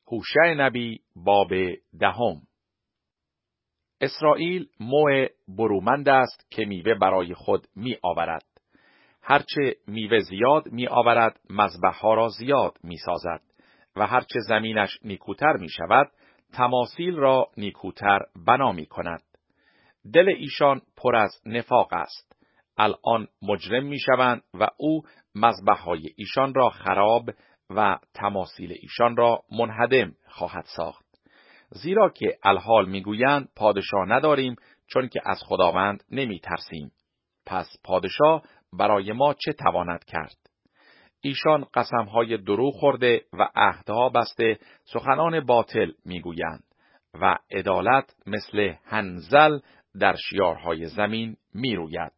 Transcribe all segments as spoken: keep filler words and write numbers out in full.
هوشع نبی باب دهم. اسرائیل موع برومند است که میوه برای خود می آورد. هرچه میوه زیاد می آورد مذبح‌ها را زیاد می سازد و هرچه زمینش نیکوتر می شود تماثیل را نیکوتر بنا می کند. دل ایشان پر از نفاق است. الان مجرم می شوند و او مذبح‌های ایشان را خراب و تماثیل ایشان را منهدم خواهد ساخت. زیرا که الحال میگویند پادشاه نداریم چون که از خداوند نمی ترسیم. پس پادشاه برای ما چه تواند کرد؟ ایشان قسمهای دروغ خورده و عهدها بسته سخنان باطل میگویند و عدالت مثل حنظل در شیارهای زمین میروید.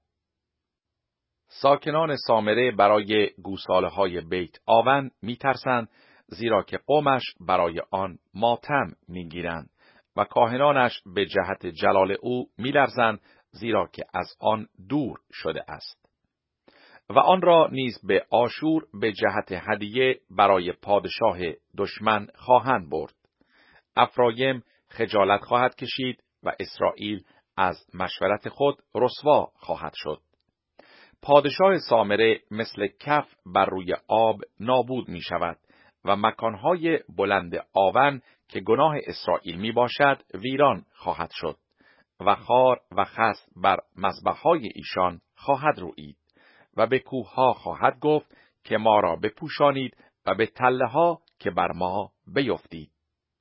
ساکنان سامره برای گوساله‌های بیت آون میترسند، زیرا که قومش برای آن ماتم میگیرند و کاهنانش به جهت جلال او میلرزند، زیرا که از آن دور شده است. و آن را نیز به آشور به جهت هدیه برای پادشاه دشمن خواهند برد. افرایم خجالت خواهد کشید و اسرائیل از مشورت خود رسوا خواهد شد. پادشاه سامره مثل کف بر روی آب نابود می شود و مکانهای بلند آون که گناه اسرائیل می باشد ویران خواهد شد و خار و خس بر مذبح‌های ایشان خواهد رویید و به کوهها خواهد گفت که ما را بپوشانید و به تله ها که بر ما بیفتید.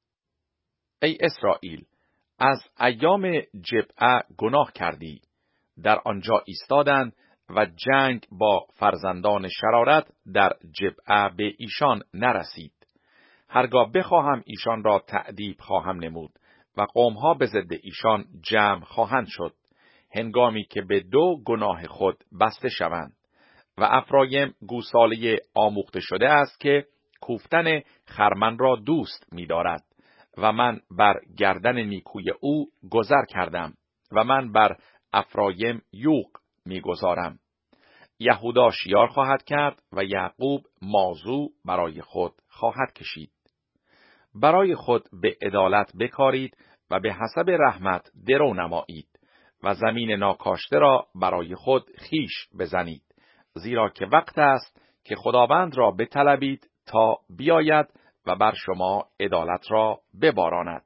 ای اسرائیل، از ایام جبعه گناه کردی. در آنجا ایستادند و جنگ با فرزندان شرارت در جبعه به ایشان نرسید. هرگاه بخواهم ایشان را تأدیب خواهم نمود و قومها به ضد ایشان جمع خواهند شد، هنگامی که به دو گناه خود بسته شوند. و افرایم گوساله آموخته شده است که کوفتن خرمن را دوست می دارد و من بر گردن نیکوی او گذر کردم و من بر افرایم یوغ می گذارم. یهودا شیار خواهد کرد و یعقوب مازو برای خود خواهد کشید. برای خود به عدالت بکارید و به حسب رحمت درو نمایید و زمین ناکاشته را برای خود خیش بزنید، زیرا که وقت است که خداوند را بطلبید تا بیاید و بر شما عدالت را بباراند.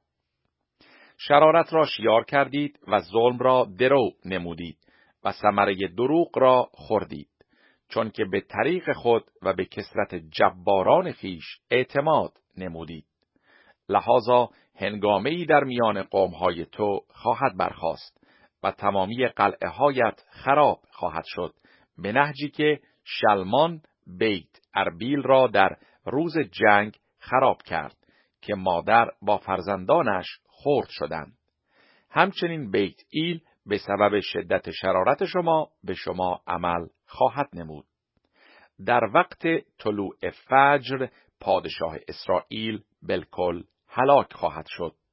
شرارت را شیار کردید و ظلم را درو نمودید و ثمره دروغ را خوردید، چون که به طریق خود و به کثرت جباران خیش اعتماد نمودید. لحاظا هنگامه‌ای در میان قوم‌های تو خواهد برخاست و تمامی قلعه هایت خراب خواهد شد، به نهجی که شلمان بیت اربیل را در روز جنگ خراب کرد که مادر با فرزندانش خرد شدند. همچنین بیت ایل به سبب شدت شرارت شما به شما عمل خواهد نمود. در وقت طلوع فجر پادشاه اسرائیل بالکل هلاک خواهد شد.